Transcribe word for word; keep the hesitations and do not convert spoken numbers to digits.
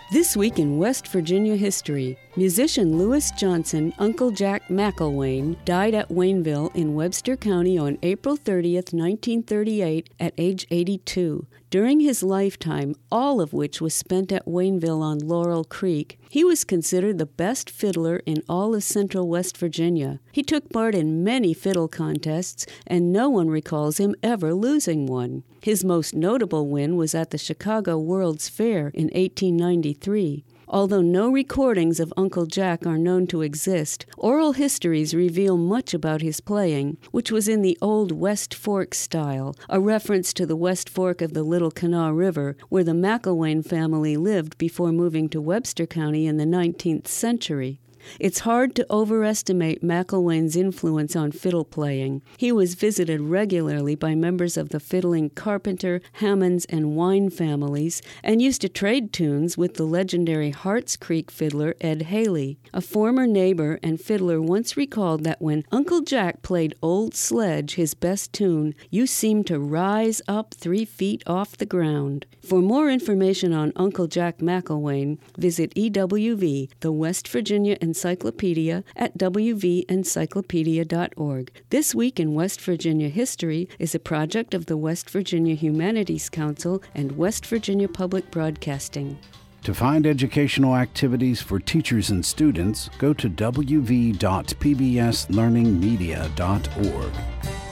This week in West Virginia history, musician Louis Johnson, Uncle Jack McIlwain, died at Wayneville in Webster County on April thirtieth, nineteen thirty-eight, at age eighty-two. During his lifetime, all of which was spent at Wayneville on Laurel Creek, he was considered the best fiddler in all of central West Virginia. He took part in many fiddle contests, and no one recalls him ever losing one. His most notable win was at the Chicago World's Fair in eighteen ninety-three. Although no recordings of Uncle Jack are known to exist, oral histories reveal much about his playing, which was in the old West Fork style, a reference to the West Fork of the Little Kanawha River, where the McIlwain family lived before moving to Webster County in the nineteenth century. It's hard to overestimate McIlwain's influence on fiddle playing. He was visited regularly by members of the fiddling Carpenter, Hammonds, and Wine families, and used to trade tunes with the legendary Harts Creek fiddler Ed Haley. A former neighbor and fiddler once recalled that when Uncle Jack played Old Sledge, his best tune, you seemed to rise up three feet off the ground. For more information on Uncle Jack McIlwain, visit E W V, the West Virginia Encyclopedia, at w v encyclopedia dot org. This Week in West Virginia History is a project of the West Virginia Humanities Council and West Virginia Public Broadcasting. To find educational activities for teachers and students, go to w v dot p b s learning media dot org.